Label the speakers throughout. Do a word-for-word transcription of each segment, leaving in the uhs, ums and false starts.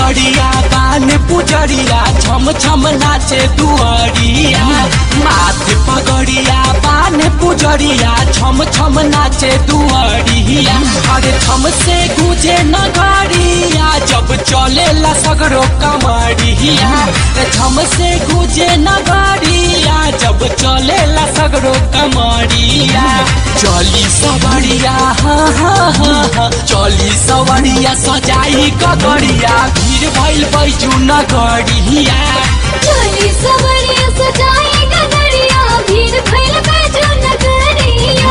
Speaker 1: पगड़िया बान पुजरिया छम छम नाचे दुआरिया। माथे पगड़िया बान पुजरिया छम छम नाचे दुआरिया। अरे छम से गुजे नगरिया जब चलेला सगरो कमरिया। छम से गुजे नगरिया जब चलेला सगरो कमरिया। चली सवरिया हाँ हाँ हाँ हाँ चली सवरिया सजाई कगड़िया भीड़ भइल बैजू नगरिया।
Speaker 2: चली सवरिया सजाई कगड़िया भीड़ भइल बैजू नगरिया।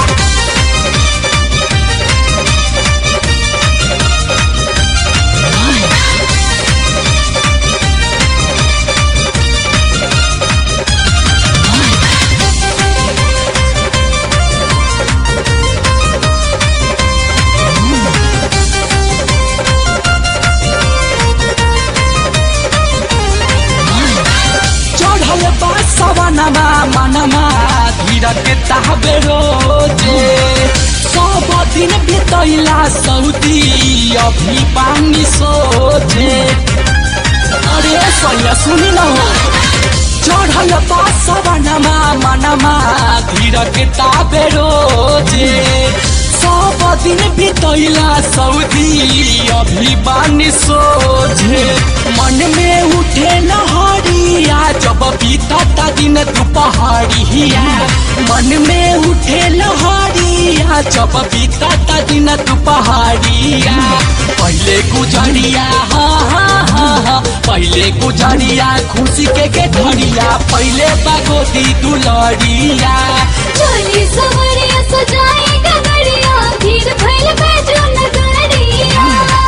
Speaker 1: सवनमा मनमा धीरक ताबे रोजे। सब दिन बितैला सऊदी अभी पानी सोचे। अरे सैया सुनी न हो चढ़ल बा सवनमा मनमा धीरक ताबे रोजे। सब दिन बितैला सऊदी अभी पानी सोचे। मन में उठे लहरिया जब बीतता दिन दुपहरिया। मन में उठे लहरिया जब बीतता दिन दुपहरिया। पहले गुजरिया हाँ हाँ हाँ हाँ पहले गुजरिया खुशी के के धरिया पहले बागोदी दुलरिया।
Speaker 2: चली सवरिया सजाई कगड़िया भीड़ भइल बैजू नगरिया।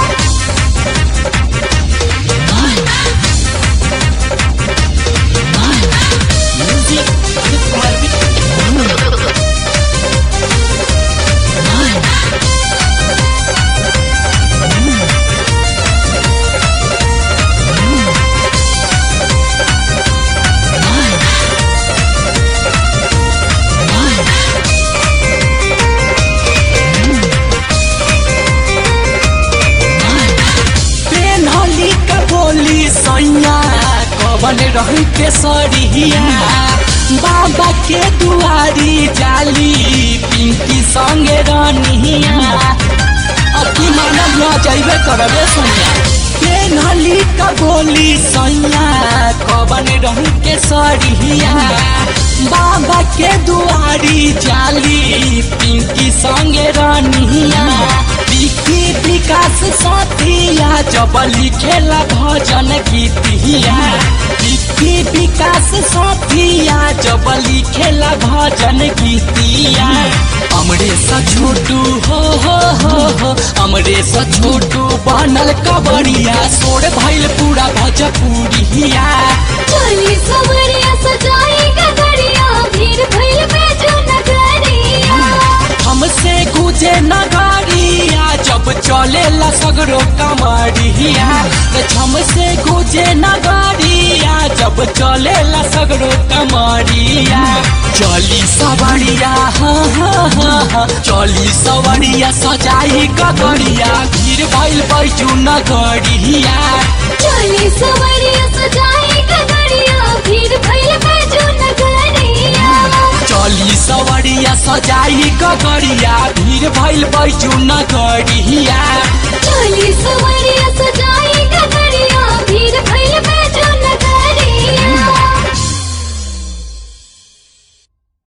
Speaker 2: कवन रही के सरिया बाबा के दुआरी जाली पिंकी संगे रनिया। अति मानव न जाइबे करबे सैया पेनहली का बोली सैया कवन रही के सरिया बाबा के दुआरी जाली पिंकी संगे रनिया। लिखी विकास साथिया जब लिखेला भजन गीतिया। लिखी विकास साथिया जब लिखेला भजन गीतिया। अमरेश छोटू हो हो हो हो अमरेश छोटू बनल कबड़िया सोर भइल पूरा भोजपुरिया। चली सवरिया सजाई कगड़िया भीड़ भइल बैजू नगरिया।
Speaker 1: हमसे गुजे नगरिया जब चलेला सगरो कमरिया। छम से गुजे नगरिया जब चलेला सगरो कमरिया। चली सवरिया हाँ हाँ हाँ हाँ चली सवरिया सजाई कगड़िया भीड़ भइल बैजू नगरिया।
Speaker 2: चली सवरिया सजाई कगड़िया भीड़ भइल बैजू नगरिया।
Speaker 1: चली सवरिया सजाई कगड़िया भीड़ भइल बैजू नगरिया।